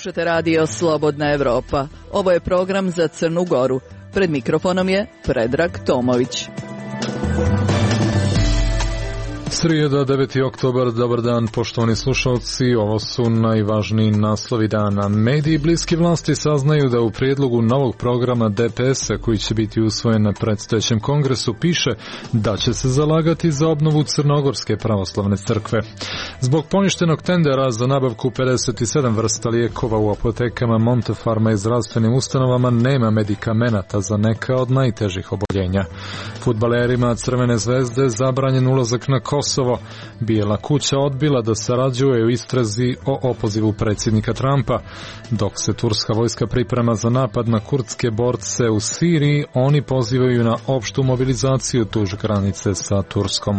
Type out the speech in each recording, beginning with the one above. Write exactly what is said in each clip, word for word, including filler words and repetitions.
Slušate radio Slobodna Evropa. Ovo je program za Crnu Goru. Pred mikrofonom je Predrag Tomović. Srijeda, deveti oktobar, dobar dan poštovani slušalci, ovo su najvažniji naslovi dana. Mediji bliski vlasti saznaju da u prijedlogu novog programa D P S-a koji će biti usvojen na predstojećem kongresu piše da će se zalagati za obnovu Crnogorske pravoslavne crkve. Zbog poništenog tendera za nabavku pedeset sedam vrsta lijekova u apotekama Montefarma i zdravstvenim ustanovama nema medikamenata za neka od najtežih oboljenja. Fudbalerima Crvene zvezde zabranjen ulazak na Kosovo. Bijela kuća odbila da sarađuje u istrazi o opozivu predsjednika Trumpa. Dok se turska vojska priprema za napad na kurdske borce u Siriji, oni pozivaju na opštu mobilizaciju duž granice sa Turskom.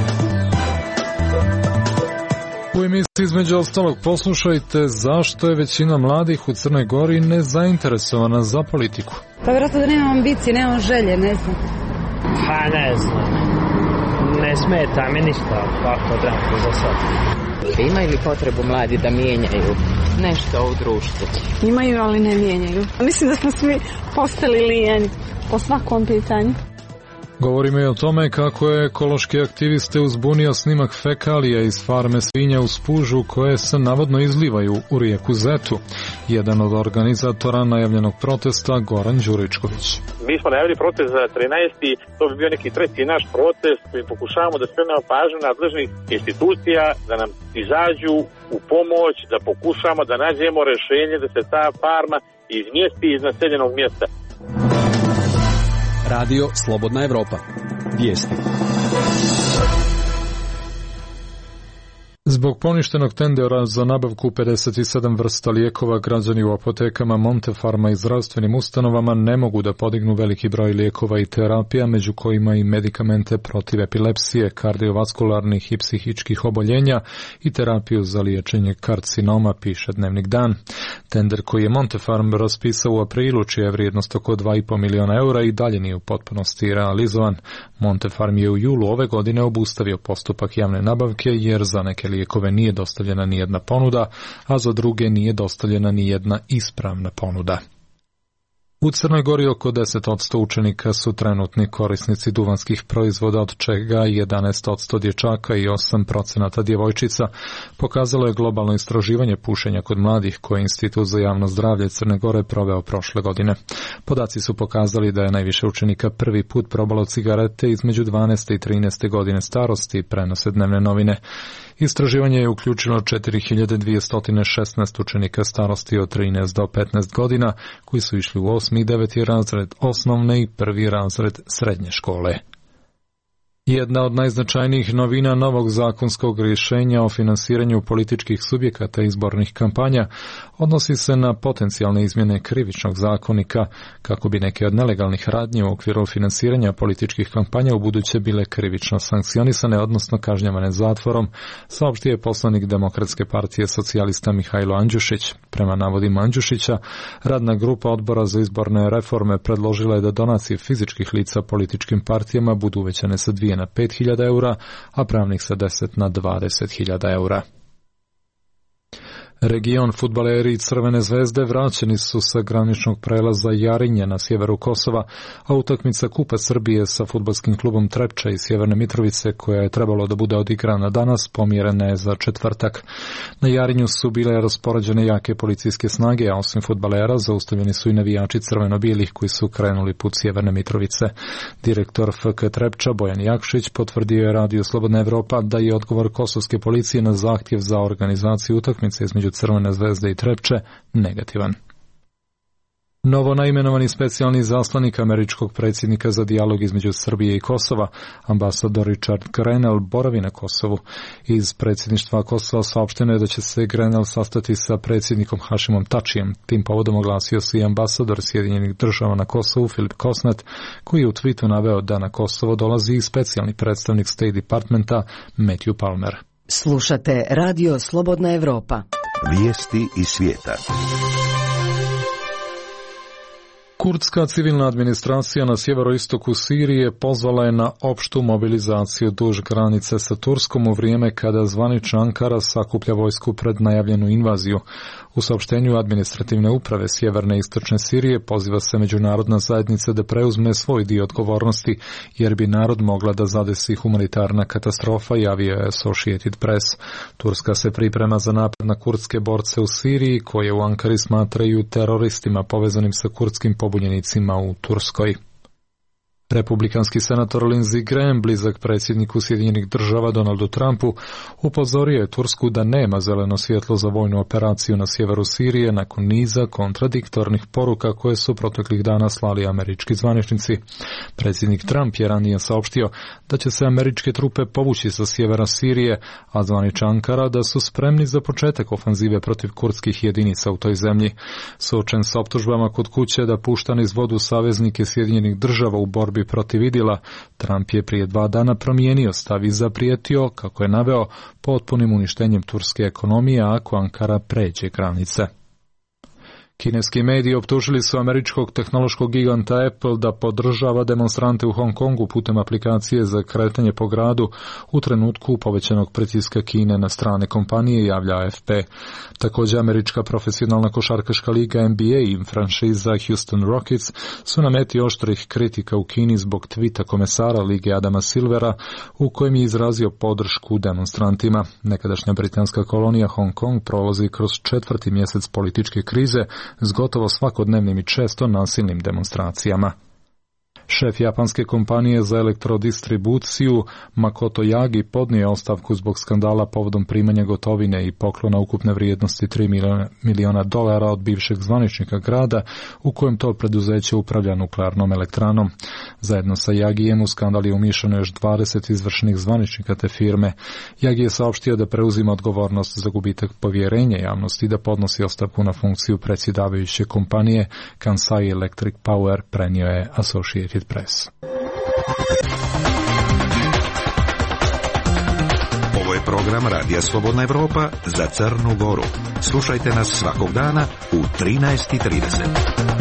U emisiji između ostalog poslušajte zašto je većina mladih u Crnoj Gori nezainteresovana za politiku. Pa vjerojatno da nemam ambicije, nemam želje, ne znam. Pa ne znam. Ne smeta mi ništa ovako trenutno za sad. Imaju li potrebu mladi da mijenjaju nešto u društvu? Imaju, ali ne mijenjaju. Mislim da smo svi postali lijeni po svakom pitanju. Govorimo i o tome kako je ekološki aktiviste uzbunio snimak fekalija iz farme svinja u Spužu koje se navodno izlivaju u rijeku Zetu. Jedan od organizatora najavljenog protesta, Goran Đuričković. Mi smo najavili protest za trinaesti To bi bio neki treći naš protest koji pokušavamo da skrenemo pažnju nadležnih institucija, da nam izađu u pomoć, da pokušamo da nađemo rješenje da se ta farma izmjesti iz naseljenog mjesta. Radio Slobodna Evropa. Vijesti. Zbog poništenog tendera za nabavku pedeset sedam vrsta lijekova, građani u apotekama Montefarma i zdravstvenim ustanovama ne mogu da podignu veliki broj lijekova i terapija, među kojima i medikamente protiv epilepsije, kardiovaskularnih i psihičkih oboljenja i terapiju za liječenje karcinoma, piše Dnevnik Dan. Tender koji je Montefarm raspisao u aprilu, čija je vrijednost oko dva i po miliona eura, i dalje nije u potpunosti realizovan. Montefarm je u julu ove godine obustavio postupak javne nabavke jer za neke lijekove nije dostavljena ni jedna ponuda, a za druge nije dostavljena ni jedna ispravna ponuda. U Crnoj Gori oko deset posto učenika su trenutni korisnici duvanskih proizvoda, od čega jedanaest posto dječaka i osam posto djevojčica, pokazalo je globalno istraživanje pušenja kod mladih koje je Institut za javno zdravlje Crne Gore proveo prošle godine. Podaci su pokazali da je najviše učenika prvi put probalo cigarete između dvanaeste i trinaeste godine starosti, prenose Dnevne novine. Istraživanje je uključilo četiri hiljade dvjesto šesnaest učenika starosti od trinaest do petnaest godina, koji su išli u osmi i deveti razred osnovne i prvi razred srednje škole. Jedna od najznačajnijih novina novog zakonskog rješenja o finansiranju političkih subjekata izbornih kampanja odnosi se na potencijalne izmjene krivičnog zakonika, kako bi neke od nelegalnih radnji u okviru finansiranja političkih kampanja u buduće bile krivično sankcionisane, odnosno kažnjavane zatvorom, saopštio je poslanik Demokratske partije socijalista Mihajlo Andjušić. Prema navodima Andjušića, radna grupa odbora za izborne reforme predložila je da donacije fizičkih lica političkim partijama budu uvećane sa dvije na pet hiljada eura, a pravnih sa deset na dvadeset hiljada eura. Region fudbaleri Crvene zvezde vraćeni su sa graničnog prelaza Jarinje na sjeveru Kosova, a utakmica Kupa Srbije sa fudbalskim klubom Trepča iz Sjeverne Mitrovice, koja je trebalo da bude odigrana danas, pomjerena je za četvrtak. Na Jarinju su bile raspoređene jake policijske snage, a osim fudbalera zaustavljeni su i navijači crveno-bijelih koji su krenuli put Sjeverne Mitrovice. Direktor F K Trepča Bojan Jakšić potvrdio je Radio Slobodna Evropa da je odgovor kosovske policije na zahtjev za organizaciju utakmice između Crvene zvezde i Trepče negativan. Novo naimenovani specijalni zaslanik američkog predsjednika za dijalog između Srbije i Kosova, ambasador Richard Grenell, boravi na Kosovu. Iz predsjedništva Kosova saopšteno je da će se Grenell sastati sa predsjednikom Hašimom Tačijem. Tim povodom oglasio se i ambasador Sjedinjenih država na Kosovu Filip Kosnet, koji je u tweetu naveo da na Kosovo dolazi i specijalni predstavnik State Departmenta Matthew Palmer. Slušate Radio Slobodna Evropa. Vijesti iz svijeta. Kurdska civilna administracija na sjeveroistoku Sirije pozvala je na opštu mobilizaciju duž granice sa Turskom u vrijeme kada zvanična Ankara sakuplja vojsku pred najavljenu invaziju. U saopštenju administrativne uprave sjeverne i istočne Sirije poziva se međunarodna zajednica da preuzme svoj dio odgovornosti, jer bi narod mogla da zadesi humanitarna katastrofa, javio je Associated Press. Turska se priprema za napad na kurdske borce u Siriji, koje u Ankari smatraju teroristima povezanim sa kurdskim pobunjenicima u Turskoj. Republikanski senator Lindsey Graham, blizak predsjedniku Sjedinjenih država Donaldu Trumpu, upozorio je Tursku da nema zeleno svjetlo za vojnu operaciju na sjeveru Sirije nakon niza kontradiktornih poruka koje su proteklih dana slali američki zvaničnici. Predsjednik Trump je ranije saopštio da će se američke trupe povući sa sjevera Sirije, a zvanična Ankara da su spremni za početak ofanzive protiv kurdskih jedinica u toj zemlji. Suočen s optužbama kod kuće da pušta niz vodu saveznike Sjedinjenih država u borbi protiv idila, Trump je prije dva dana promijenio stav i zaprijetio, kako je naveo, potpunim uništenjem turske ekonomije ako Ankara pređe granice. Kineski mediji optužili su američkog tehnološkog giganta Apple da podržava demonstrante u Hong Kongu putem aplikacije za kretanje po gradu u trenutku povećanog pritiska Kine na strane kompanije, javlja A F P. Također, američka profesionalna košarkaška liga N B A i franšiza Houston Rockets su na meti oštrih kritika u Kini zbog tvita komesara lige Adama Silvera, u kojem je izrazio podršku demonstrantima. Nekadašnja britanska kolonija Hong Kong prolazi kroz četvrti mjesec političke krize s gotovo svakodnevnim i često nasilnim demonstracijama. Šef japanske kompanije za elektrodistribuciju Makoto Yagi podnio je ostavku zbog skandala povodom primanja gotovine i poklona ukupne vrijednosti tri miliona dolara od bivšeg zvaničnika grada u kojem to preduzeće upravlja nuklearnom elektranom. Zajedno sa Yagijem u skandal je umiješano još dvadeset izvršnih zvaničnika te firme. Yagi je saopštio da preuzima odgovornost za gubitak povjerenja javnosti i da podnosi ostavku na funkciju predsjedavajuće kompanije. Kansai Electric Power prenio je Associated Press. Ovo je program Radija Slobodna Evropa za Crnu Goru. Slušajte nas svakog dana u trinaest i trideset.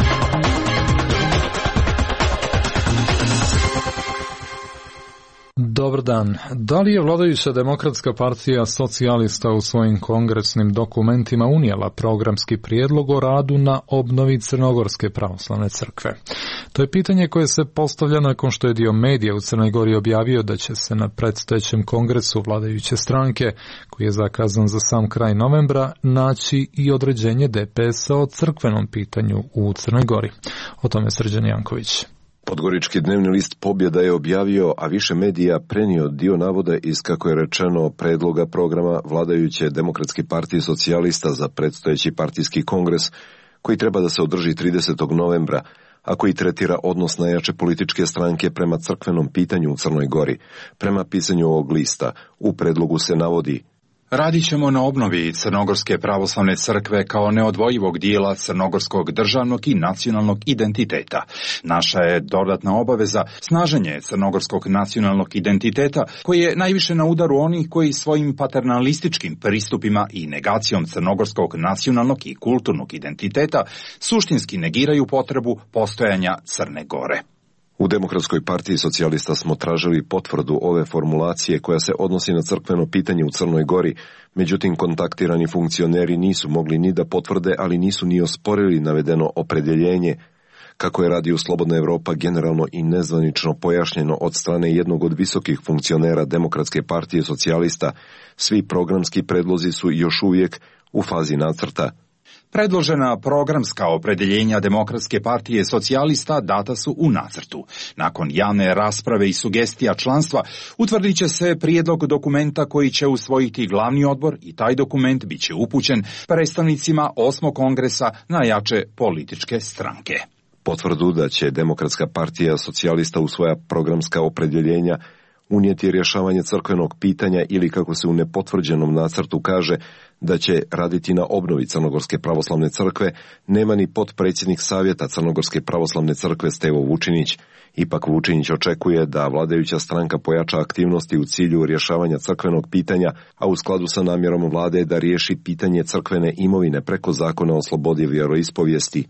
Dobar dan. Da li je vladajuća Demokratska partija socijalista u svojim kongresnim dokumentima unijela programski prijedlog o radu na obnovi Crnogorske pravoslavne crkve? To je pitanje koje se postavlja nakon što je dio medija u Crnoj Gori objavio da će se na predstojećem kongresu vladajuće stranke, koji je zakazan za sam kraj novembra, naći i određenje D P S-a o crkvenom pitanju u Crnoj Gori. O tome Srđan Janković. Podgorički dnevni list Pobjeda je objavio, a više medija prenio dio navoda iz, kako je rečeno, predloga programa vladajuće Demokratske partije socijalista za predstojeći partijski kongres, koji treba da se održi tridesetog novembra, a koji tretira odnos najjače političke stranke prema crkvenom pitanju u Crnoj Gori. Prema pisanju ovog lista, u predlogu se navodi: Radit ćemo na obnovi Crnogorske pravoslavne crkve kao neodvojivog dijela crnogorskog državnog i nacionalnog identiteta. Naša je dodatna obaveza snaženje crnogorskog nacionalnog identiteta, koji je najviše na udaru onih koji svojim paternalističkim pristupima i negacijom crnogorskog nacionalnog i kulturnog identiteta suštinski negiraju potrebu postojanja Crne Gore. U Demokratskoj partiji socijalista smo tražili potvrdu ove formulacije koja se odnosi na crkveno pitanje u Crnoj Gori, međutim kontaktirani funkcioneri nisu mogli ni da potvrde, ali nisu ni osporili navedeno opredjeljenje. Kako je Radio Slobodna Evropa generalno i nezvanično pojašnjeno od strane jednog od visokih funkcionera Demokratske partije socijalista, svi programski predlozi su još uvijek u fazi nacrta. Predložena programska opredjeljenja Demokratske partije socijalista data su u nacrtu. Nakon javne rasprave i sugestija članstva utvrdit će se prijedlog dokumenta koji će usvojiti glavni odbor i taj dokument bit će upućen predstavnicima osmog kongresa najjače političke stranke. Potvrdu da će Demokratska partija socijalista u svoja programska opredjeljenja unijeti rješavanje crkvenog pitanja ili, kako se u nepotvrđenom nacrtu kaže, da će raditi na obnovi Crnogorske pravoslavne crkve, nema ni potpredsjednik Savjeta Crnogorske pravoslavne crkve Stevo Vučinić. Ipak Vučinić očekuje da vladajuća stranka pojača aktivnosti u cilju rješavanja crkvenog pitanja, a u skladu sa namjerom vlade da riješi pitanje crkvene imovine preko zakona o slobodi vjeroispovijesti.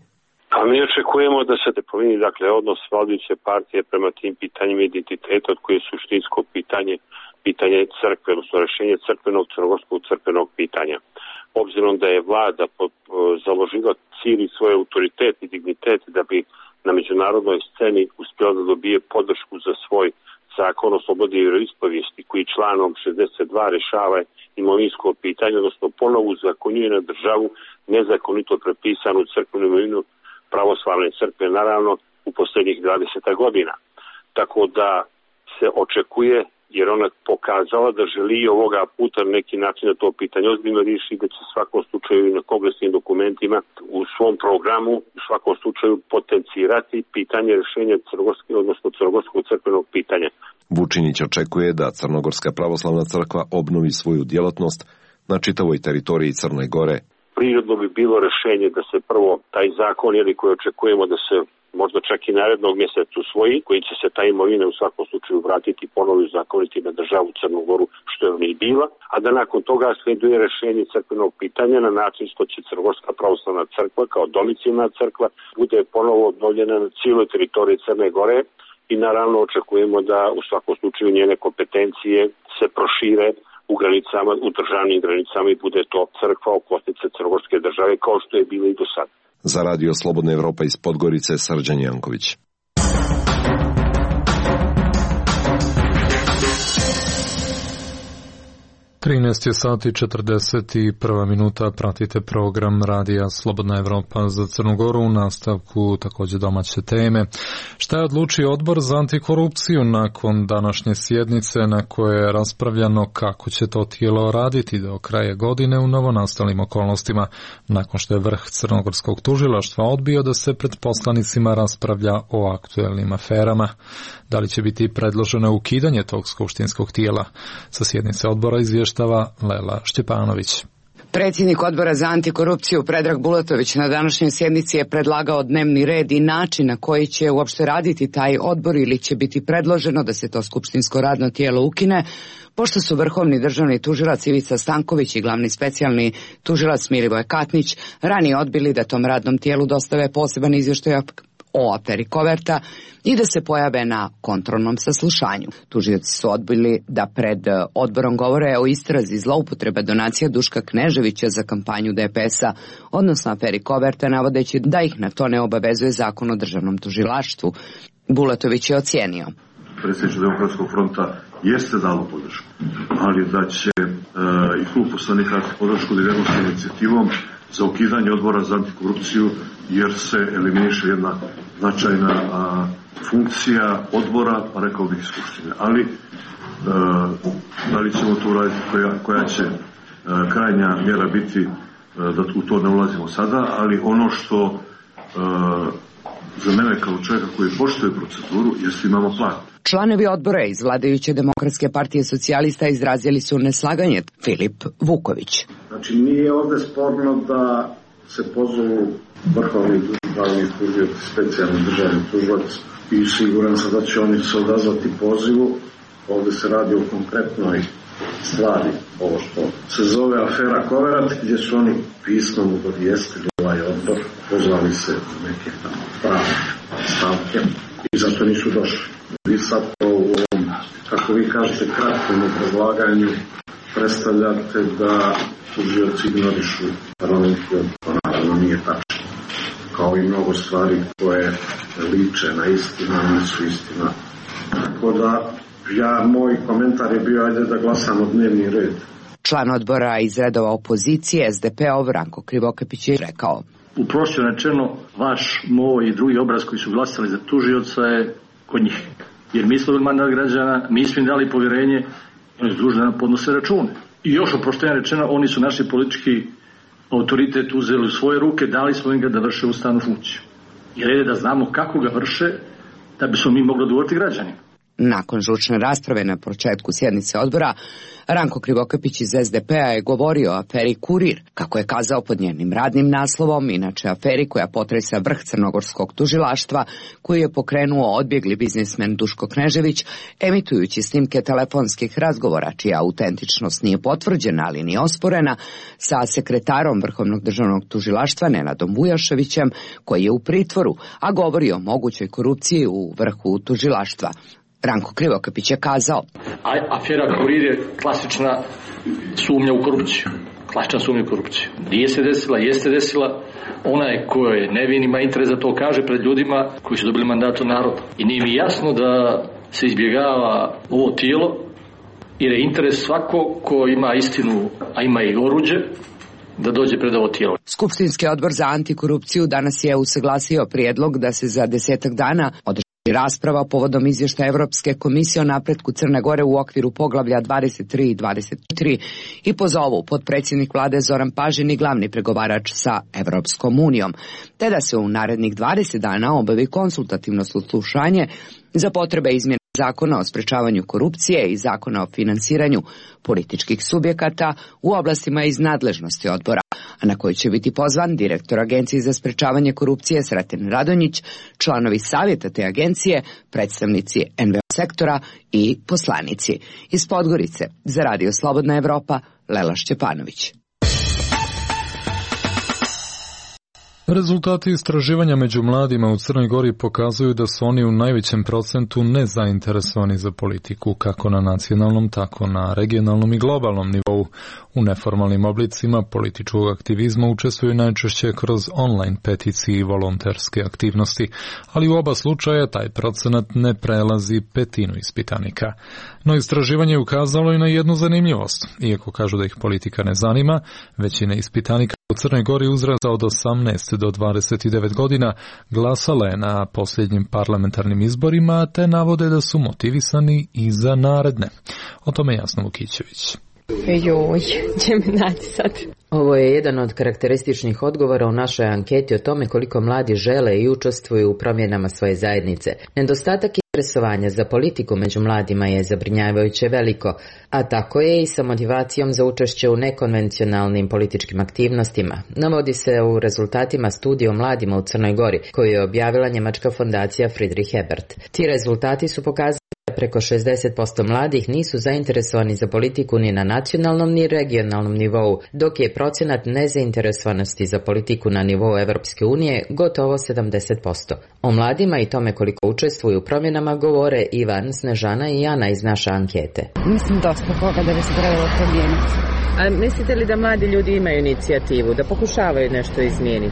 Pa mi očekujemo da se promijeni, dakle, odnos vladajuće partije prema tim pitanjima identiteta, od koje je suštinsko pitanje, pitanje crkve, odnosno rješenje crkvenog, crnogorskog crkvenog pitanja. Obzirom da je vlada založila cijeli svoj autoritet i dignitet da bi na međunarodnoj sceni uspjela da dobije podršku za svoj zakon o slobodi i vjeroispovijesti, koji članom šezdeset dva rješava imovinsko pitanje, odnosno ponovo uzakonjuje na državu nezakonito prepisanu crkvenu imovinu pravoslavne crkve, naravno u posljednjih dvadeset godina. Tako da se očekuje, jer ona pokazala da želi ovoga puta na neki način da to pitanje ozbiljno riješi, da će u svakom slučaju i na kongresnim dokumentima u svom programu u svakom slučaju potencirati pitanje rješenja crnogorskog, odnosno crnogorskog crkvenog pitanja. Vučinić očekuje da Crnogorska pravoslavna crkva obnovi svoju djelatnost na čitavoj teritoriji Crne Gore. Prirodno bi bilo rješenje da se prvo taj zakon, ili koji očekujemo da se možda čak i narednog mjeseca usvoji, koji će se ta imovina u svakom slučaju vratiti ponovo i zakoniti na državu Crnu Goru, što je ona i bila, a da nakon toga slijeduje rješenje crkvenog pitanja na način što će Crnogorska pravoslavna crkva kao domicilna crkva bude ponovo obnovljena na cijeloj teritoriji Crne Gore i naravno očekujemo da u svakom slučaju njene kompetencije se prošire u granicama, u državnim granicama i bude to crkva okosnica crnogorske države kao što je bilo i do sada. Za Radio Slobodna Evropa iz Podgorice, Srđan Janković. trinaest je sati četrdeset jedna minuta, pratite program Radija Slobodna Evropa za Crnu Goru, u nastavku također domaće teme. Šta je odlučio Odbor za antikorupciju nakon današnje sjednice na kojoj je raspravljano kako će to tijelo raditi do kraja godine u novonastalim okolnostima, nakon što je vrh crnogorskog tužilaštva odbio da se pred poslanicima raspravlja o aktuelnim aferama? Da li će biti predloženo ukidanje tog skupštinskog tijela? Sa sjednice odbora izvještava Lela Šćepanović. Predsjednik Odbora za antikorupciju Predrag Bulatović na današnjoj sjednici je predlagao dnevni red i način na koji će uopšte raditi taj odbor ili će biti predloženo da se to skupštinsko radno tijelo ukine, pošto su vrhovni državni tužilac Ivica Stanković i glavni specijalni tužilac Milivoje Katnić ranije odbili da tom radnom tijelu dostave poseban izvještaj o aferi Koverta i da se pojave na kontrolnom saslušanju. Tužioci su odbili da pred odborom govore o istrazi zloupotrebe donacija Duška Kneževića za kampanju D P S-a, odnosno aferi Koverta, navodeći da ih na to ne obavezuje zakon o državnom tužilaštvu. Bulatović je ocijenio: Predsjedništvo Demokratskog fronta jeste dalo podršku, ali da će e, i klub poslanika dati podršku diverznom inicijativom za ukidanje Odbora za antikorupciju, jer se eliminiše jedna značajna a, funkcija odbora, pa rekao bih skupštine. Ali, e, da li ćemo to uraditi, koja, koja će e, krajnja mjera biti, e, da u to ne ulazimo sada, ali ono što e, za mene kao čovjeka koji poštuje proceduru, jeste imamo plan. Članovi odbora iz vladajuće Demokratske partije socijalista izrazili su neslaganje. Filip Vuković. Znači, nije ovdje sporno da se pozovu vrhovni državni tužilac, specijalni državni tužilac, i siguran sam da će oni se odazvati pozivu. Ovdje se radi o konkretnoj stvari, ovo što se zove afera Koverat, gdje su oni pismom obavijestili ovaj odbor, pozvali se na neke tamo pravne stavke i zato nisu došli. Vi sad to u ovom, kako vi kažete, kratkom obrazlaganju predstavljate da tužioci ignorišu parlamentski odbor. To naravno nije tačno. Kao i mnogo stvari koje liče na istinu, nisu istina. Tako da ja, moj komentar je bio, ajde da glasamo dnevni red. Član odbora iz redova opozicije S D P-ov Ranko Krivokapić je rekao: Uprošćeno rečeno, vaš, moj i drugi obraz koji su glasali za tužioca je kod njih. Jer mi smo mandat građana, mi smo im dali povjerenje, oni su dužni da nam podnose račune. I još uprošćeno rečeno, oni su naši politički autoritet uzeli u svoje ruke, dali smo im ga da vrše ustavnu funkciju. Jer je da znamo kako ga vrše, da bismo mi mogli odgovoriti građanima. Nakon žučne rasprave na početku sjednice odbora, Ranko Krivokapić iz es de pe a je govorio o aferi Kurir, kako je kazao pod njenim radnim naslovom, inače aferi koja potresa vrh crnogorskog tužilaštva, koju je pokrenuo odbjegli biznismen Duško Knežević, emitujući snimke telefonskih razgovora, čija autentičnost nije potvrđena, ali ni osporena, sa sekretarom Vrhovnog državnog tužilaštva Nenadom Vujaševićem, koji je u pritvoru, a govori o mogućoj korupciji u vrhu tužilaštva. Ranko Krivokapić je kazao: A, afera Kurir je klasična sumnja u korupciju. Klasična sumnja u korupciju. Nije se desila, jeste desila. Onaj ko je nevin ima interes da to kaže pred ljudima koji su dobili mandat od naroda. I nije mi jasno da se izbjegava ovo tijelo, jer je interes svako ko ima istinu, a ima i oruđe, da dođe pred ovo tijelo. Skupštinski odbor za antikorupciju danas je usaglasio prijedlog da se za desetak dana održi rasprava povodom izvještaja Evropske komisije o napretku Crne Gore u okviru poglavlja dvadeset tri i dvadeset četiri i pozovu potpredsjednik vlade Zoran Pažin i glavni pregovarač sa Evropskom unijom, te da se u narednih dvadeset dana obavi konsultativno saslušanje za potrebe izmjene Zakona o sprečavanju korupcije i Zakona o finansiranju političkih subjekata u oblastima iz nadležnosti odbora, a na koji će biti pozvan direktor Agencije za sprečavanje korupcije Sreten Radonjić, članovi savjeta te agencije, predstavnici en ve o sektora i poslanici. Iz Podgorice za Radio Slobodna Evropa, Lela Šćepanović. Rezultati istraživanja među mladima u Crnoj Gori pokazuju da su oni u najvećem procentu nezainteresovani za politiku, kako na nacionalnom, tako na regionalnom i globalnom nivou. U neformalnim oblicima političkog aktivizma učestvuju najčešće kroz online peticije i volonterske aktivnosti, ali u oba slučaja taj procenat ne prelazi petinu ispitanika. No istraživanje je ukazalo i na jednu zanimljivost. Iako kažu da ih politika ne zanima, većina ispitanika u Crnoj Gori uzrasta od osamnaest do dvadeset devet godina glasala je na posljednjim parlamentarnim izborima, te navode da su motivisani i za naredne. O tome Jasna Vukićević. Joj, će me naći sad. Ovo je jedan od karakterističnih odgovora u našoj anketi o tome koliko mladi žele i učestvuju u promjenama svoje zajednice. Nedostatak interesovanja za politiku među mladima je zabrinjavajuće veliko, a tako je i sa motivacijom za učešće u nekonvencionalnim političkim aktivnostima. Navodi se u rezultatima studije o mladima u Crnoj Gori, koju je objavila njemačka fondacija Friedrich Ebert. Ti rezultati su pokazali da preko šezdeset posto mladih nisu zainteresovani za politiku ni na nacionalnom ni regionalnom nivou, dok je procenat nezainteresovanosti za politiku na nivou Evropske unije gotovo sedamdeset posto. O mladima i tome koliko učestvuju u promjenama govore Ivan, Snežana i Ana iz naše ankete. Mislim dosta koga da bi se trebalo promijeniti. A mislite li da mladi ljudi imaju inicijativu, da pokušavaju nešto izmijeniti?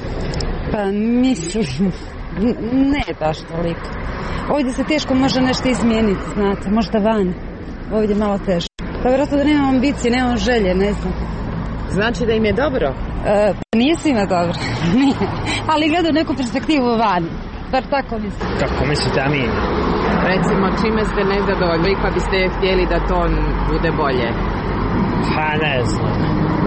Pa mislim, ne baš toliko. Ovdje se teško može nešto izmijeniti, znate, možda van. Ovdje malo teško. Pa vjerojatno da nemam ambicije, nemam želje, ne znam. Znači da im je dobro? E, pa nije svima dobro, nije. Ali gledaju neku perspektivu van. Bar tako mislim. Kako mislite, a mi? Recimo, čime ste nezadovoljni i pa biste htjeli da to bude bolje? Pa ne znam.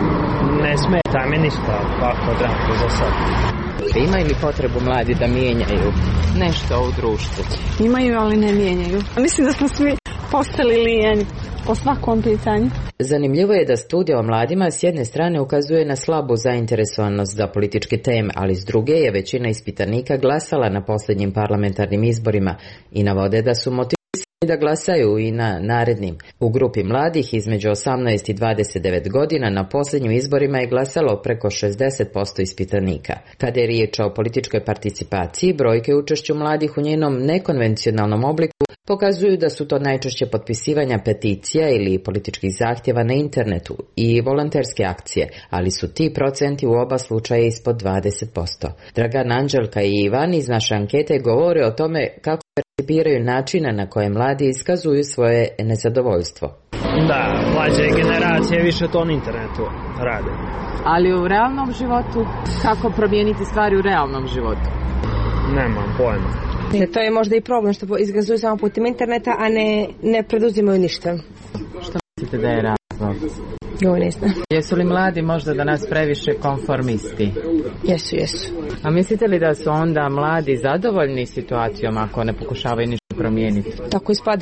Ne smeta mi ništa ovako dranko za sad. Imaju li potrebu mladi da mijenjaju nešto u društvu? Imaju, ali ne mijenjaju. Mislim da smo svi postali lijeni po svakom pitanju. Zanimljivo je da studija o mladima s jedne strane ukazuje na slabu zainteresovanost za političke teme, ali s druge je većina ispitanika glasala na posljednjim parlamentarnim izborima i navode da su motivisani da glasaju i na narednim. U grupi mladih između osamnaest i dvadeset devet godina na posljednjim izborima je glasalo preko šezdeset posto ispitanika. Kada je riječ o političkoj participaciji, brojke učešću mladih u njenom nekonvencionalnom obliku pokazuju da su to najčešće potpisivanja peticija ili političkih zahtjeva na internetu i volonterske akcije, ali su ti procenti u oba slučaja ispod dvadeset posto. Dragan, Anđelka i Ivan iz naše ankete govore o tome kako percipiraju načina na koje mladi iskazuju svoje nezadovoljstvo. Da, mlađe generacije više to na internetu rade. Ali u realnom životu, kako promijeniti stvari u realnom životu? Nemam pojma. To je možda i problem što iskazuju samo putem interneta, a ne, ne preduzimaju ništa. Što mislite da je razlog? Jo, ne znam. Jesu li mladi možda danas previše konformisti? Jesu, jesu. A mislite li da su onda mladi zadovoljni situacijom ako ne pokušavaju ništa promijeniti? Tako ispada.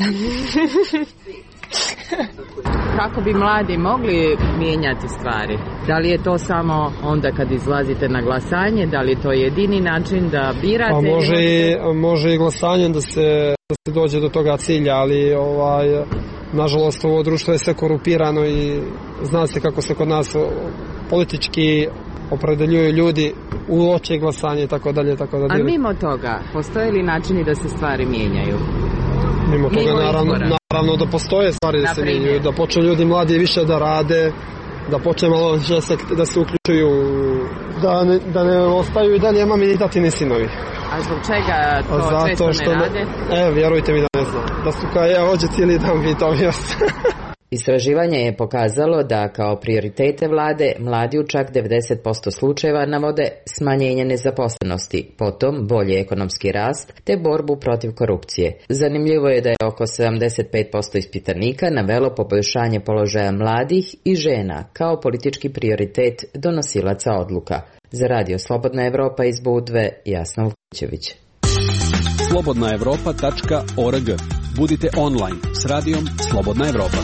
Kako bi mladi mogli mijenjati stvari? Da li je to samo onda kad izlazite na glasanje? Da li je to jedini način da birate? A može, i, može i glasanjem da se, da se dođe do toga cilja, ali ovaj, nažalost ovo društvo je sve korupirano i zna se kako se kod nas politički opredeljuju ljudi u oči glasanje i tako dalje, tako dalje. A mimo toga, postoje li načini da se stvari mijenjaju? Mimo toga, mimo naravno, naravno da postoje stvari da se mijenjaju, da počnu ljudi mladi više da rade, da počne malo više se, da se uključuju, da ne, da ne ostaju i dalje mami ni tati ni sinovi. A zbog čega to zato često što ne rade? Ne, e, vjerujte mi da ne znam. Da su kao ja hođe cijeli dan vi to mjesto. Istraživanje je pokazalo da kao prioritete vlade mladi u čak devedeset posto slučajeva navode smanjenje nezaposlenosti, potom bolji ekonomski rast te borbu protiv korupcije. Zanimljivo je da je oko sedamdeset pet posto ispitanika navelo poboljšanje položaja mladih i žena kao politički prioritet donosilaca odluka. Za Radio Slobodna Evropa iz Budve, Jasna Vučević. slobodna evropa tačka org. Budite online s radijom Slobodna Evropa.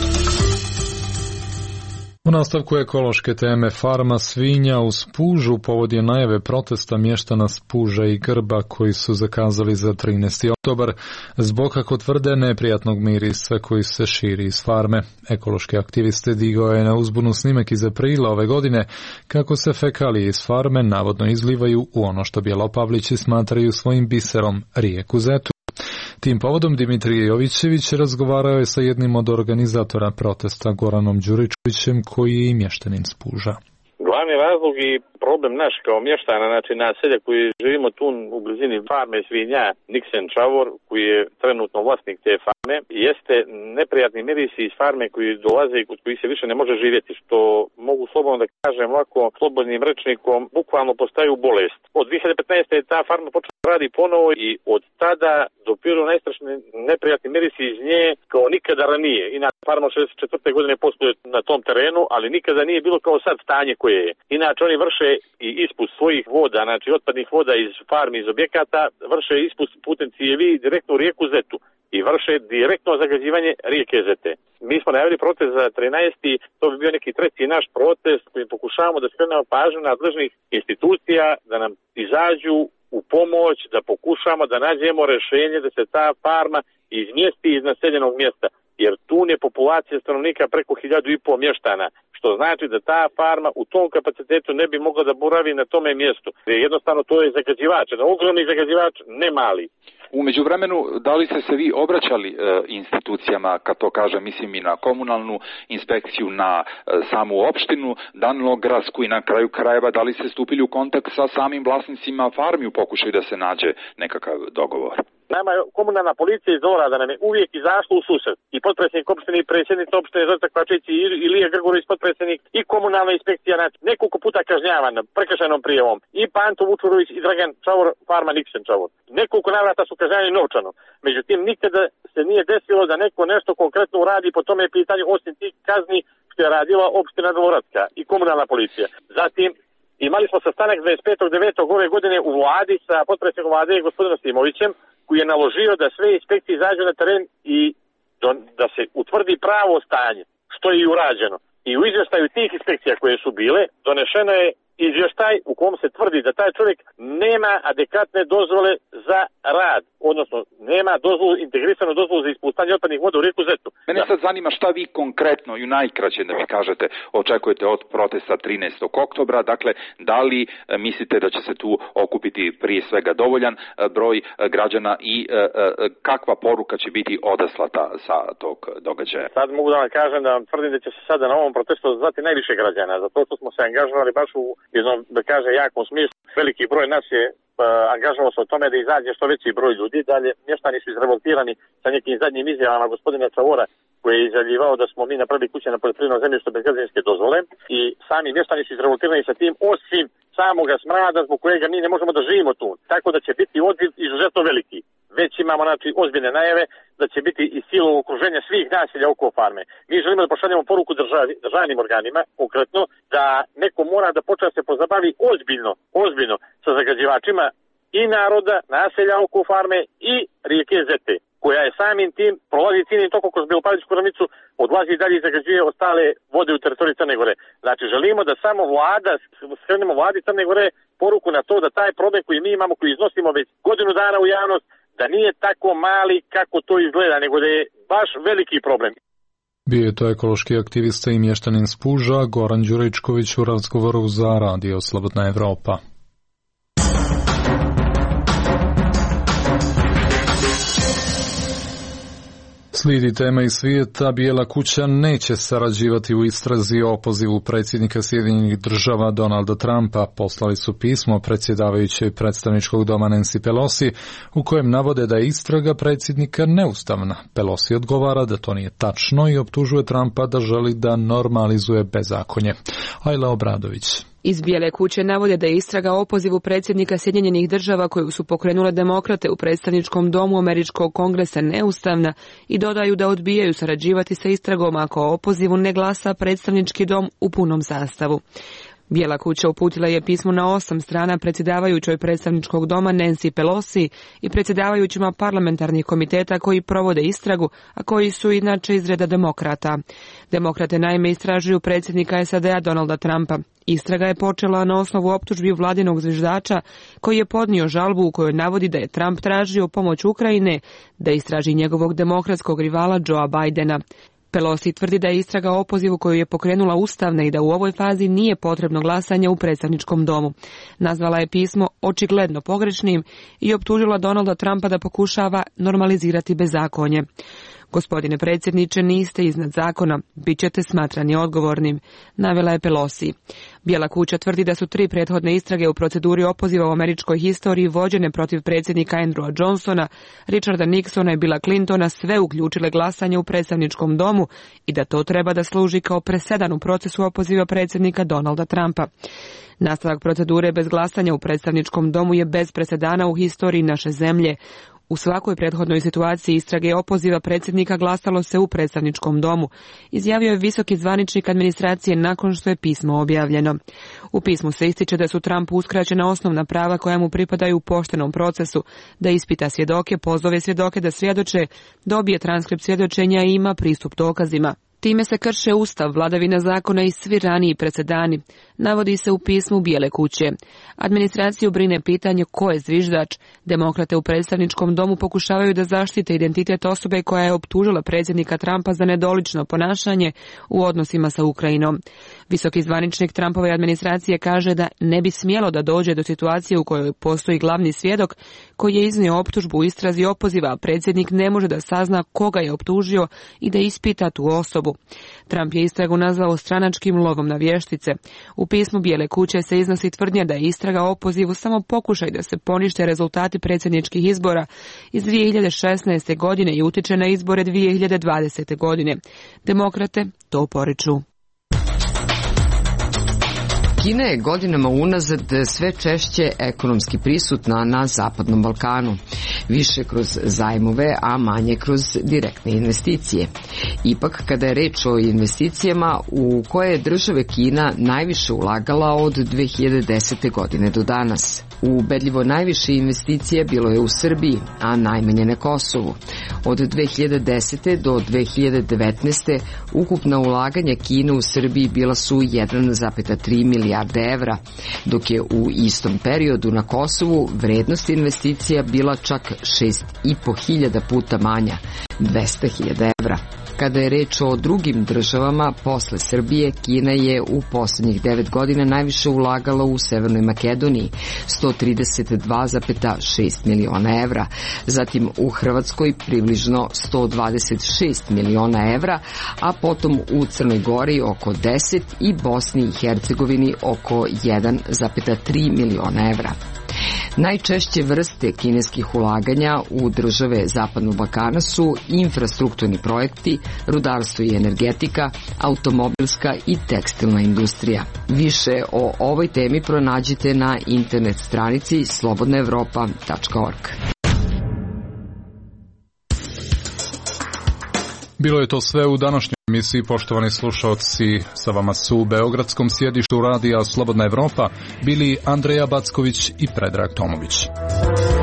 U nastavku ekološke teme farma svinja u Spužu povod je najave protesta mještana Spuža i Grba koji su zakazali za trinaesti oktobar zbog, kako tvrde, neprijatnog mirisa koji se širi iz farme. Ekološki aktiviste digao je na uzbunu snimak iz aprila ove godine kako se fekalije iz farme navodno izlivaju u ono što Bjelopavlići smatraju svojim biserom, rijeku Zetu. Tim povodom Dimitrije Jovićević razgovarao je sa jednim od organizatora protesta Goranom Đuričevićem koji je i mještanin Spuža. Glavni razlog i problem naš kao mještana, znači naselja koji živimo tu u blizini farme svinja Niksen Čavor, koji je trenutno vlasnik te farme, jeste neprijatni mirisi iz farme koji dolaze i kod koji se više ne može živjeti, što mogu slobodno da kažem ovako slobodnim rečnikom, bukvalno postaju bolest. Od dvije hiljade petnaeste. je ta farma počela radi ponovo i od tada dopiru najstrašni neprijatni mirisi iz nje kao nikada ranije. Inače, farma od šezdeset četvrte. godine posluje na tom terenu, ali nikada nije bilo kao sad stanje koje je. Inače, oni vrše i ispust svojih voda, znači otpadnih voda iz farmi, iz objekata, vrše ispust putem cijevi direktno u rijeku Zetu i vrše direktno zagađivanje rijeke Zete. Mi smo najavili protest za trinaesti. To bi bio neki treći naš protest kojim pokušavamo da skrenemo pažnju nadležnih institucija, da nam izađu u pomoć, da pokušamo da nađemo rješenje da se ta farma izmjesti iz naseljenog mjesta, jer tu je populacija stanovnika preko hiljadu i pol mještana, što znači da ta farma u tom kapacitetu ne bi mogla da boravi na tome mjestu. Jer jednostavno to je zagađivač, jedan ogromni zagađivač, ne mali. U međuvremenu, da li ste se vi obraćali e, institucijama, kad to kažem, mislim i na komunalnu inspekciju, na e, samu opštinu Danilogradsku i na kraju krajeva, da li ste stupili u kontakt sa samim vlasnicima farmi u pokušaju da se nađe nekakav dogovor? Nama je komunalna policija iz Orada nam je uvijek izašla u susret. I potpredsjednik opštine i predsjednica opštine Zorica Kvačić i Ilija Grgorović potpredsjednik i komunalna inspekcija, znači nekoliko puta kažnjavan prekršajnom prijavom. I Panto Vučurović i Dragan Čavor, farma Niksen Čavor. Nekoliko navrata su kažnjavani novčano. Međutim, nikada se nije desilo da neko nešto konkretno uradi po tome pitanju osim tih kazni što je radila opština Dvoradska i komunalna policija. Zatim, imali smo sastanak dvadeset petog devetog ove godine u vladi sa potpredsjednikom vlade gospodinom Simovićem, koji je naložio da sve inspekcije izađu na teren i da se utvrdi pravo stanje, što je i urađeno. I u izvještaju tih inspekcija koje su bile, donešeno je izvještaj u kom se tvrdi da taj čovjek nema adekvatne dozvole za rad, odnosno nema dozvolu, integrisanu dozvolu za ispuštanje otpadnih voda u rijeku Zetu. Mene da. sad zanima šta vi konkretno i najkraće da mi kažete očekujete od protesta trinaestog oktobra, dakle da li e, mislite da će se tu okupiti prije svega dovoljan e, broj e, građana i e, e, kakva poruka će biti odaslata sa tog događaja? Sad mogu da vam kažem da vam tvrdim da će se sada na ovom protestu zvati najviše građana, zato što smo se angažovali baš u jednom, da kaže, jakom smislu. Veliki broj nas je uh, angažovao se o tome da izađe što veći broj ljudi. Dalje, mještani su izrevoltirani sa nekim zadnjim izjavama gospodina Čavora, koji je izjavljivao da smo mi napravili kuće na poljoprivrednom zemljištu bez građevinske dozvole i sami mještani su izrevoltirani sa tim, osim samoga smrada zbog kojega mi ne možemo da živimo tu. Tako da će biti odziv izuzetno veliki. Već imamo, znači, ozbiljne najave da će biti i silo okruženja svih naselja oko farme. Mi želimo da pošaljemo poruku državi, državnim organima, konkretno, da neko mora da počne da se pozabavi ozbiljno, ozbiljno sa zagađivačima i naroda, naselja oko farme i rijeke Zete. koja je samim tim prolazi ciljnim tokom kroz Belopalečku ravnicu, odlazi i dalje i zagađuje ostale vode u teritoriji Crne Gore. Znači želimo da samo vlada, skrenemo vladi Crne Gore poruku na to da taj problem koji mi imamo, koji iznosimo već godinu dana u javnost, da nije tako mali kako to izgleda, nego da je baš veliki problem. Bio je to ekološki aktivista i mještanin Spuža Goran Đuričković u razgovoru za Radio Slobodna Evropa. Slijedi tema iz svijeta. Bijela kuća neće sarađivati u istrazi o opozivu predsjednika Sjedinjenih Država Donalda Trumpa. Poslali su pismo predsjedavajućoj predstavničkog doma Nancy Pelosi u kojem navode da je istraga predsjednika neustavna. Pelosi odgovara da to nije tačno i optužuje Trumpa da želi da normalizuje bezakonje. Ajla Obradović. Iz Bijele kuće navode da je istraga o opozivu predsjednika Sjedinjenih Država koju su pokrenule demokrate u predstavničkom domu Američkog kongresa neustavna i dodaju da odbijaju sarađivati sa istragom ako o opozivu ne glasa predstavnički dom u punom sastavu. Bijela kuća uputila je pismo na osam strana predsjedavajućoj predstavničkog doma Nancy Pelosi i predsjedavajućima parlamentarnih komiteta koji provode istragu, a koji su inače iz reda demokrata. Demokrate naime istražuju predsjednika S A D-a Donalda Trumpa. Istraga je počela na osnovu optužbi vladinog zviždača koji je podnio žalbu u kojoj navodi da je Trump tražio pomoć Ukrajine da istraži njegovog demokratskog rivala Joea Bidena. Pelosi tvrdi da je istraga o opozivu koju je pokrenula ustavna i da u ovoj fazi nije potrebno glasanje u predstavničkom domu. Nazvala je pismo očigledno pogrešnim i optužila Donalda Trumpa da pokušava normalizirati bezakonje. Gospodine predsjedniče, niste iznad zakona, bit ćete smatrani odgovornim, navela je Pelosi. Bijela kuća tvrdi da su tri prethodne istrage u proceduri opoziva u američkoj historiji vođene protiv predsjednika Andrewa Johnsona, Richarda Nixona i Billa Clintona sve uključile glasanje u predstavničkom domu i da to treba da služi kao presedan u procesu opoziva predsjednika Donalda Trumpa. Nastavak procedure bez glasanja u predstavničkom domu je bez presedana u historiji naše zemlje. U svakoj prethodnoj situaciji istrage opoziva predsjednika glasalo se u predstavničkom domu, izjavio je visoki zvaničnik administracije nakon što je pismo objavljeno. U pismu se ističe da su Trumpu uskraćena osnovna prava koja mu pripadaju u poštenom procesu, da ispita svjedoke, pozove svjedoke da svjedoče, dobije transkript svjedočenja i ima pristup dokazima. Time se krše ustav, vladavina zakona i svi raniji presedani, navodi se u pismu Bijele kuće. Administraciju brine pitanje ko je zviždač. Demokrate u predstavničkom domu pokušavaju da zaštite identitet osobe koja je optužila predsjednika Trumpa za nedolično ponašanje u odnosima sa Ukrajinom. Visoki zvaničnik Trumpove administracije kaže da ne bi smjelo da dođe do situacije u kojoj postoji glavni svjedok koji je iznio optužbu u istrazi opoziva, a predsjednik ne može da sazna koga je optužio i da ispita tu osobu. Trump je istragu nazvao stranačkim lovom na vještice. U pismu Bijele kuće se iznosi tvrdnja da je istraga o opozivu samo pokušaj da se ponište rezultati predsjedničkih izbora iz dvije hiljade šesnaeste. godine i utiče na izbore dvije hiljade dvadesete. godine. Demokrate to poriču. Kina je godinama unazad sve češće ekonomski prisutna na Zapadnom Balkanu, više kroz zajmove, a manje kroz direktne investicije. Ipak, kada je reč o investicijama, u koje je države Kina najviše ulagala od dve hiljade desete. godine do danas. Ubedljivo najviše investicija bilo je u Srbiji, a najmanje na Kosovu. Od dve hiljade desete. do dve hiljade devetnaeste. ukupna ulaganja Kine u Srbiji bila su jedan zarez tri milijarde evra, dok je u istom periodu na Kosovu vrednost investicija bila čak šest i po hiljada puta manja, dvesta hiljada evra. Kada je reč o drugim državama, posle Srbije, Kina je u posljednjih devet godina najviše ulagala u Severnoj Makedoniji, sto trideset dva zarez šest miliona evra, zatim u Hrvatskoj približno sto dvadeset šest miliona evra, a potom u Crnoj Gori oko deset i Bosni i Hercegovini oko jedan zarez tri miliona evra. Najčešće vrste kineskih ulaganja u države Zapadnog Balkana su infrastrukturni projekti, rudarstvo i energetika, automobilska i tekstilna industrija. Više o ovoj temi pronađite na internet stranici slobodna evropa tačka org. Bilo je to sve u današnjoj emisiji, poštovani slušalci. Sa vama su u beogradskom sjedištu radija Slobodna Evropa bili Andreja Backović i Predrag Tomović.